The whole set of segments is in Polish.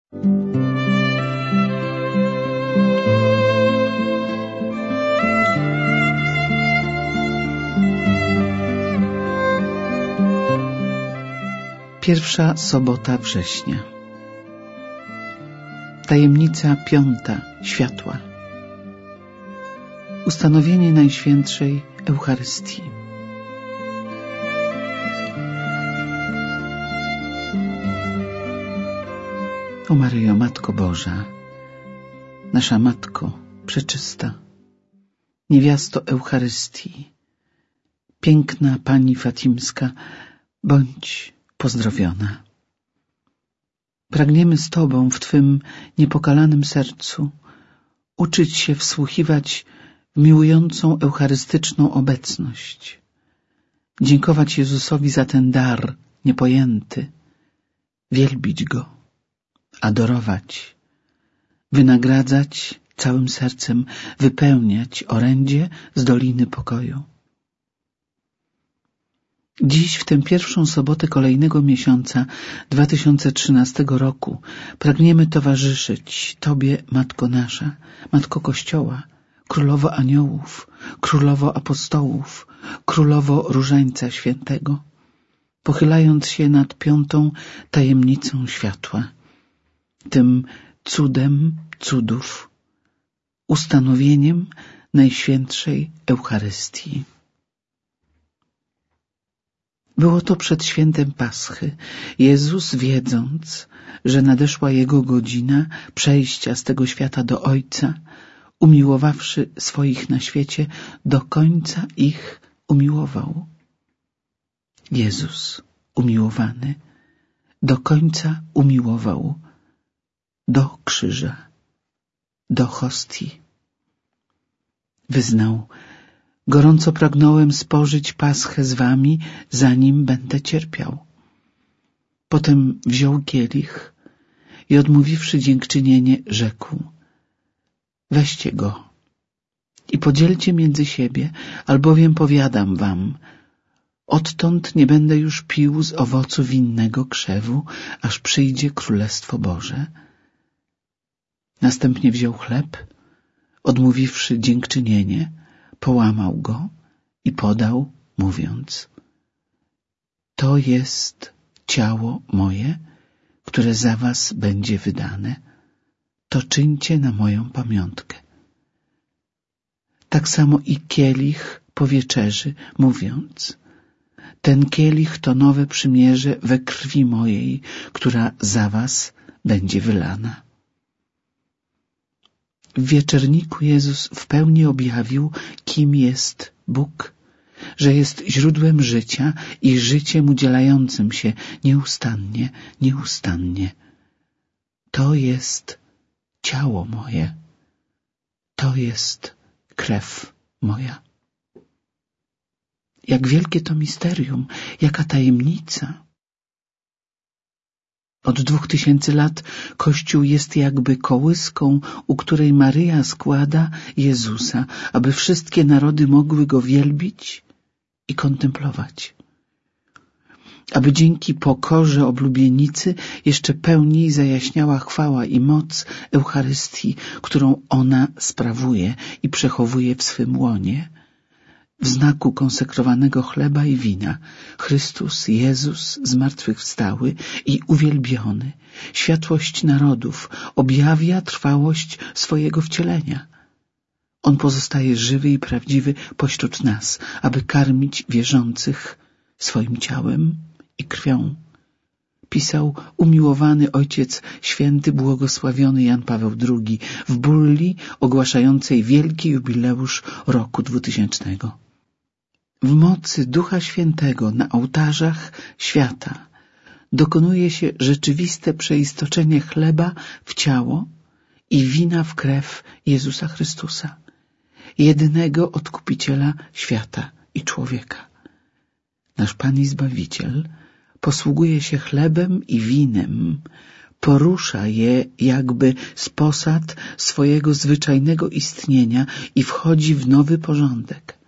Pierwsza sobota września. Tajemnica piąta światła. Ustanowienie Najświętszej Eucharystii. O Maryjo, Matko Boża, nasza Matko przeczysta, niewiasto Eucharystii, piękna Pani Fatimska, bądź pozdrowiona. Pragniemy z Tobą w Twym niepokalanym sercu uczyć się wsłuchiwać w miłującą eucharystyczną obecność, dziękować Jezusowi za ten dar niepojęty, wielbić Go, adorować, wynagradzać całym sercem, wypełniać orędzie z Doliny Pokoju. Dziś, w tę pierwszą sobotę kolejnego miesiąca 2013 roku, pragniemy towarzyszyć Tobie, Matko nasza, Matko Kościoła, Królowo Aniołów, Królowo Apostołów, Królowo Różańca Świętego, pochylając się nad piątą tajemnicą światła, tym cudem cudów, ustanowieniem Najświętszej Eucharystii. Było to przed świętem Paschy. Jezus, wiedząc, że nadeszła Jego godzina przejścia z tego świata do Ojca, umiłowawszy swoich na świecie, do końca ich umiłował. Jezus, umiłowany, do końca umiłował, do krzyża, do hostii. Wyznał: gorąco pragnąłem spożyć Paschę z wami, zanim będę cierpiał. Potem wziął kielich i odmówiwszy dziękczynienie, rzekł: weźcie go i podzielcie między siebie, albowiem powiadam wam, odtąd nie będę już pił z owocu winnego krzewu, aż przyjdzie Królestwo Boże. Następnie wziął chleb, odmówiwszy dziękczynienie, połamał go i podał, mówiąc: to jest ciało moje, które za was będzie wydane. To czyńcie na moją pamiątkę. Tak samo i kielich po wieczerzy, mówiąc: ten kielich to nowe przymierze we krwi mojej, która za was będzie wylana. W wieczerniku Jezus w pełni objawił, kim jest Bóg, że jest źródłem życia i życiem udzielającym się nieustannie, nieustannie. To jest ciało moje, to jest krew moja. Jak wielkie to misterium, jaka tajemnica! Od 2000 lat Kościół jest jakby kołyską, u której Maryja składa Jezusa, aby wszystkie narody mogły Go wielbić i kontemplować. Aby dzięki pokorze oblubienicy jeszcze pełniej zajaśniała chwała i moc Eucharystii, którą ona sprawuje i przechowuje w swym łonie. W znaku konsekrowanego chleba i wina Chrystus, Jezus zmartwychwstały i uwielbiony, światłość narodów, objawia trwałość swojego wcielenia. On pozostaje żywy i prawdziwy pośród nas, aby karmić wierzących swoim ciałem i krwią. Pisał umiłowany Ojciec Święty błogosławiony Jan Paweł II w bulli ogłaszającej wielki jubileusz roku 2000. W mocy Ducha Świętego na ołtarzach świata dokonuje się rzeczywiste przeistoczenie chleba w ciało i wina w krew Jezusa Chrystusa, jedynego Odkupiciela świata i człowieka. Nasz Pan i Zbawiciel posługuje się chlebem i winem, porusza je jakby z posad swojego zwyczajnego istnienia i wchodzi w nowy porządek.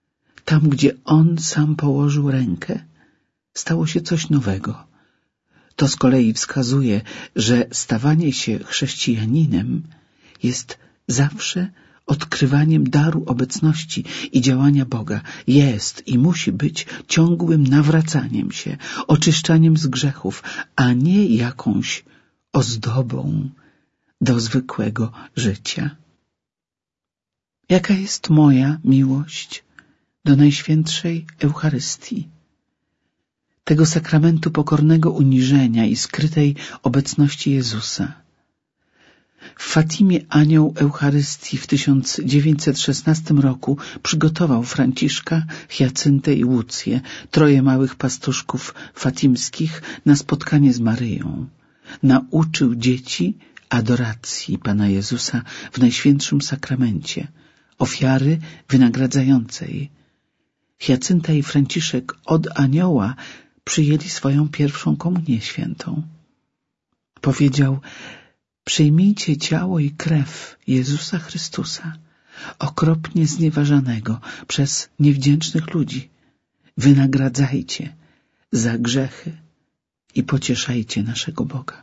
Tam, gdzie On sam położył rękę, stało się coś nowego, To z kolei wskazuje, że stawanie się chrześcijaninem jest zawsze odkrywaniem daru obecności i działania Boga. Jest i musi być ciągłym nawracaniem się, oczyszczaniem z grzechów, a nie jakąś ozdobą do zwykłego życia. Jaka jest moja miłość do Najświętszej Eucharystii, tego sakramentu pokornego uniżenia i skrytej obecności Jezusa? W Fatimie anioł Eucharystii w 1916 roku przygotował Franciszka, Hyacyntę i Łucję, 3 małych pastuszków fatimskich, na spotkanie z Maryją. Nauczył dzieci adoracji Pana Jezusa w Najświętszym Sakramencie, ofiary wynagradzającej. Hiacynta i Franciszek od anioła przyjęli swoją pierwszą komunię świętą. Powiedział: przyjmijcie ciało i krew Jezusa Chrystusa, okropnie znieważanego przez niewdzięcznych ludzi. Wynagradzajcie za grzechy i pocieszajcie naszego Boga.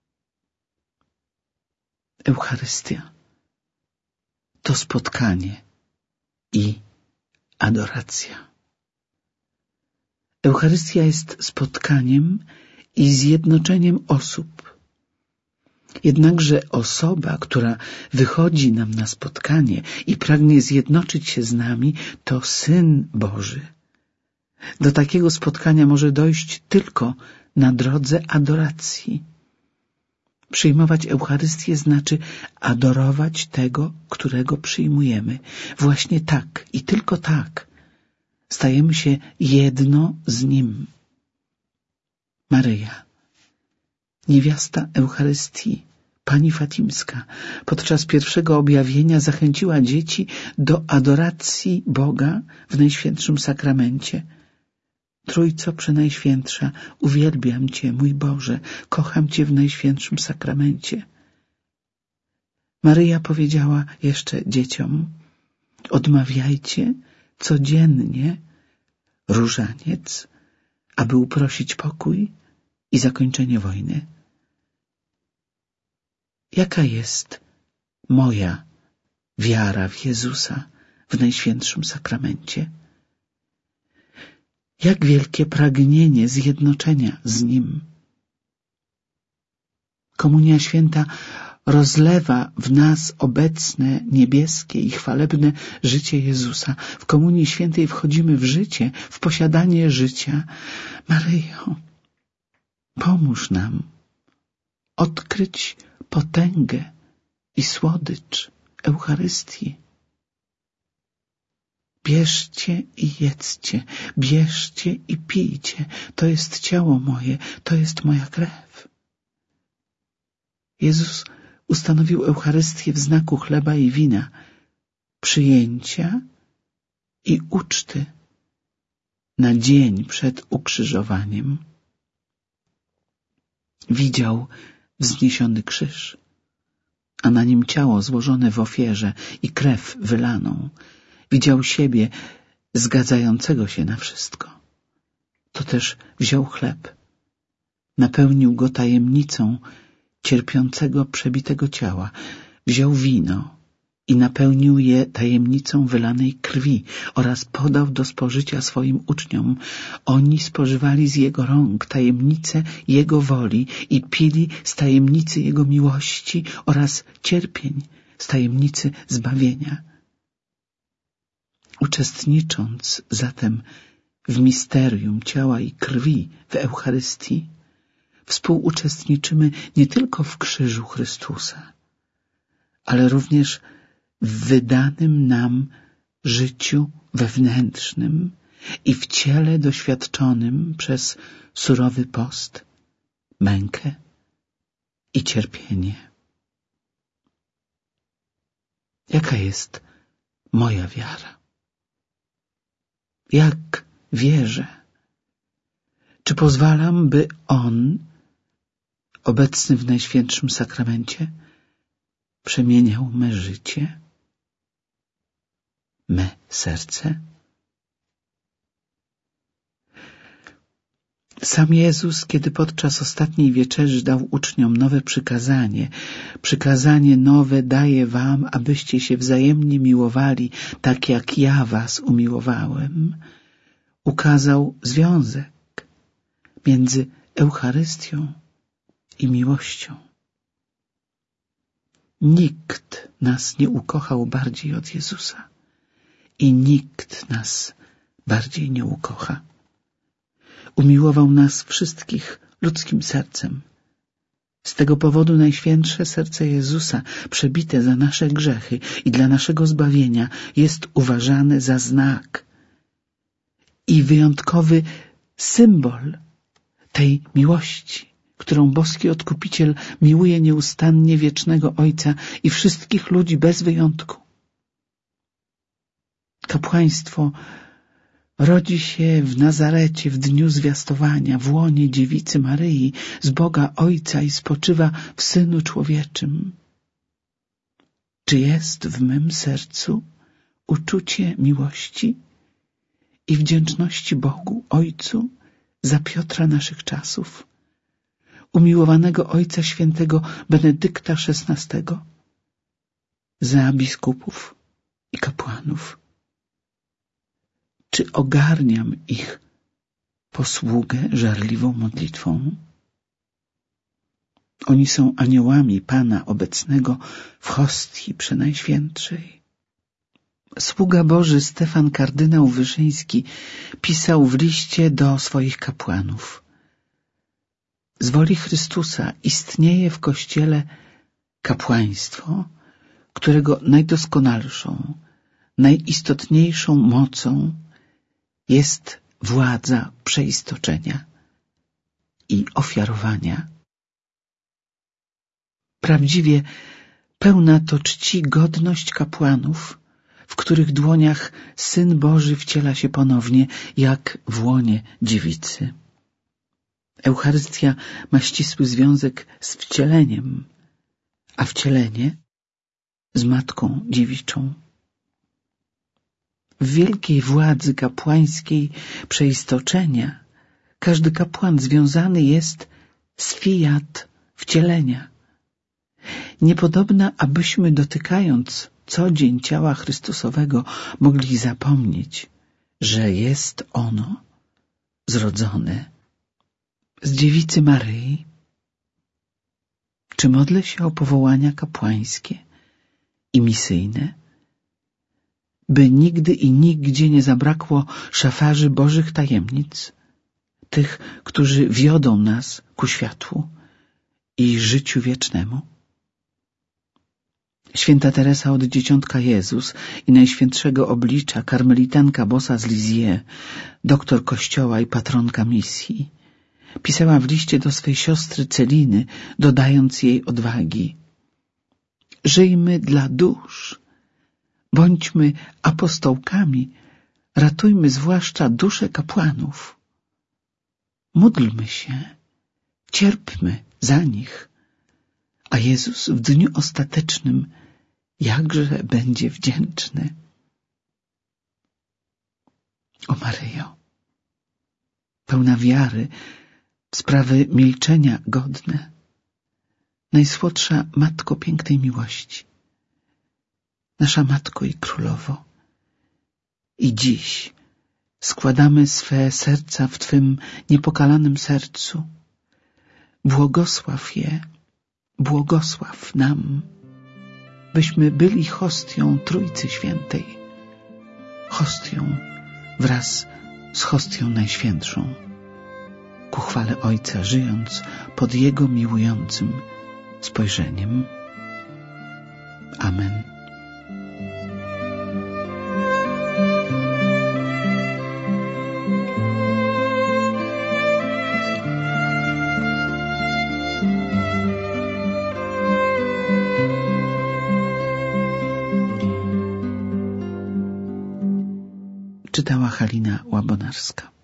Eucharystia to spotkanie i adoracja. Eucharystia jest spotkaniem i zjednoczeniem osób. Jednakże osoba, która wychodzi nam na spotkanie i pragnie zjednoczyć się z nami, to Syn Boży. Do takiego spotkania może dojść tylko na drodze adoracji. Przyjmować Eucharystię znaczy adorować tego, którego przyjmujemy. Właśnie tak i tylko tak stajemy się jedno z Nim. Maryja, niewiasta Eucharystii, Pani Fatimska, podczas pierwszego objawienia zachęciła dzieci do adoracji Boga w Najświętszym Sakramencie. Trójco Przenajświętsza, uwielbiam Cię, mój Boże, kocham Cię w Najświętszym Sakramencie. Maryja powiedziała jeszcze dzieciom: odmawiajcie codziennie różaniec, aby uprosić pokój i zakończenie wojny. Jaka jest moja wiara w Jezusa w Najświętszym Sakramencie? Jak wielkie pragnienie zjednoczenia z Nim. Komunia Święta rozlewa w nas obecne, niebieskie i chwalebne życie Jezusa. W Komunii Świętej wchodzimy w życie, w posiadanie życia. Maryjo, pomóż nam odkryć potęgę i słodycz Eucharystii. Bierzcie i jedzcie, bierzcie i pijcie. To jest ciało moje, to jest moja krew. Jezus ustanowił Eucharystię w znaku chleba i wina, przyjęcia i uczty na dzień przed ukrzyżowaniem. Widział wzniesiony krzyż, a na nim ciało złożone w ofierze i krew wylaną. Widział siebie zgadzającego się na wszystko. To też wziął chleb, napełnił go tajemnicą cierpiącego, przebitego ciała. Wziął wino i napełnił je tajemnicą wylanej krwi oraz podał do spożycia swoim uczniom. Oni spożywali z Jego rąk tajemnicę Jego woli i pili z tajemnicy Jego miłości oraz cierpień, z tajemnicy zbawienia. Uczestnicząc zatem w misterium ciała i krwi w Eucharystii, współuczestniczymy nie tylko w krzyżu Chrystusa, ale również w wydanym nam życiu wewnętrznym i w ciele doświadczonym przez surowy post, mękę i cierpienie. Jaka jest moja wiara? Jak wierzę? Czy pozwalam, by On, obecny w Najświętszym Sakramencie, przemieniał me życie, me serce? Sam Jezus, kiedy podczas ostatniej wieczerzy dał uczniom nowe przykazanie, przykazanie nowe daję wam, abyście się wzajemnie miłowali, tak jak ja was umiłowałem, ukazał związek między Eucharystią i miłością. Nikt nas nie ukochał bardziej od Jezusa i nikt nas bardziej nie ukocha. Umiłował nas wszystkich ludzkim sercem. Z tego powodu najświętsze serce Jezusa, przebite za nasze grzechy i dla naszego zbawienia, jest uważane za znak i wyjątkowy symbol tej miłości, którą boski Odkupiciel miłuje nieustannie wiecznego Ojca i wszystkich ludzi bez wyjątku. Kapłaństwo rodzi się w Nazarecie w dniu zwiastowania, w łonie dziewicy Maryi, z Boga Ojca i spoczywa w Synu Człowieczym. Czy jest w mym sercu uczucie miłości i wdzięczności Bogu Ojcu za Piotra naszych czasów, umiłowanego Ojca Świętego Benedykta XVI, za biskupów i kapłanów? Czy ogarniam ich posługę żarliwą modlitwą? Oni są aniołami Pana obecnego w hostii przenajświętszej. Sługa Boży Stefan kardynał Wyszyński pisał w liście do swoich kapłanów: z woli Chrystusa istnieje w Kościele kapłaństwo, którego najdoskonalszą, najistotniejszą mocą jest władza przeistoczenia i ofiarowania. Prawdziwie pełna to czci godność kapłanów, w których dłoniach Syn Boży wciela się ponownie, jak w łonie dziewicy. Eucharystia ma ścisły związek z wcieleniem, a wcielenie z Matką Dziewiczą. W wielkiej władzy kapłańskiej przeistoczenia każdy kapłan związany jest z fiat wcielenia. Niepodobna, abyśmy dotykając co dzień ciała Chrystusowego mogli zapomnieć, że jest ono zrodzone z dziewicy Maryi. Czy modlę się o powołania kapłańskie i misyjne, by nigdy i nigdzie nie zabrakło szafarzy Bożych tajemnic, tych, którzy wiodą nas ku światłu i życiu wiecznemu? Święta Teresa od Dzieciątka Jezus i Najświętszego Oblicza, karmelitanka bosa z Lisieux, doktor Kościoła i patronka misji, pisała w liście do swej siostry Celiny, dodając jej odwagi: żyjmy dla dusz, bądźmy apostołkami, ratujmy zwłaszcza dusze kapłanów. Módlmy się, cierpmy za nich, a Jezus w dniu ostatecznym jakże będzie wdzięczny. O Maryjo, pełna wiary, w sprawy milczenia godne, najsłodsza Matko pięknej miłości, nasza Matko i Królowo, i dziś składamy swe serca w Twym niepokalanym sercu. Błogosław je, błogosław nam, byśmy byli hostią Trójcy Świętej, hostią wraz z hostią Najświętszą, ku chwale Ojca, żyjąc pod Jego miłującym spojrzeniem. Amen. Czytała Halina Łabonarska.